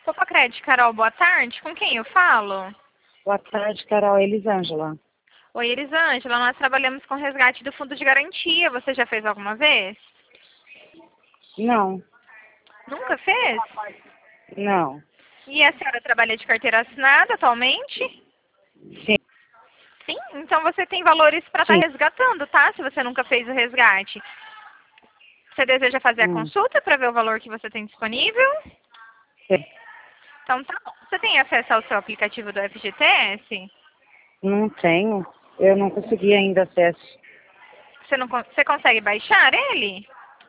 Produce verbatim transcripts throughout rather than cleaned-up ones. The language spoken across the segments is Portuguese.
Popacred, Carol, boa tarde. Com quem eu falo? Boa tarde, Carol. Elisângela. Oi, Elisângela. Nós trabalhamos com resgate do fundo de garantia. Você já fez alguma vez? Não, Nunca fez? não. E a senhora trabalha de carteira assinada atualmente? Sim, Sim? Então você tem valores para estar sim. resgatando, tá? Se você nunca fez o resgate. Você deseja fazer a Hum, consulta para ver o valor que você tem disponível? sim. Então tá bom. Você tem acesso ao seu aplicativo do F G T S? Não tenho. Eu não consegui ainda acesso. Você, não, con- você consegue baixar ele?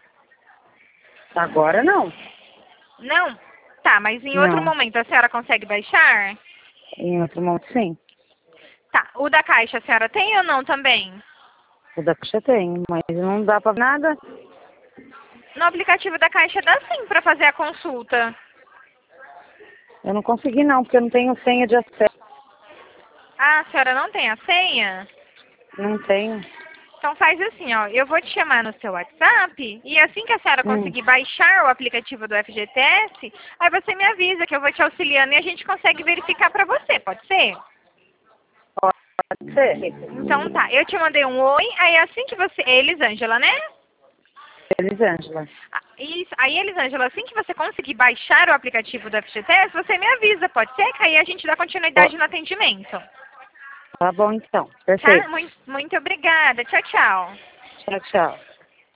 Agora não. Não? Tá, mas em outro Não. momento a senhora consegue baixar? Em outro momento, sim. Tá. O da Caixa a senhora tem ou não também? O da Caixa tem, mas não dá pra nada. No aplicativo da Caixa dá sim para fazer a consulta. Eu não consegui não, porque eu não tenho senha de acesso. Ah, a senhora não tem a senha? Não tenho. Então faz assim, ó, eu vou te chamar no seu WhatsApp e assim que a senhora Hum, conseguir baixar o aplicativo do F G T S, aí você me avisa que eu vou te auxiliando e a gente consegue verificar para você, pode ser? pode ser. Então tá, eu te mandei um oi, aí assim que você... É Elisângela, né? Elisângela. Ah, Isso, aí Elisângela, assim que você conseguir baixar o aplicativo do F G T S, você me avisa, pode ser? Que aí a gente dá Ó, continuidade no atendimento. tá bom então. Tá? Perfeito. Muito, muito obrigada. Tchau, tchau. Tchau, tchau.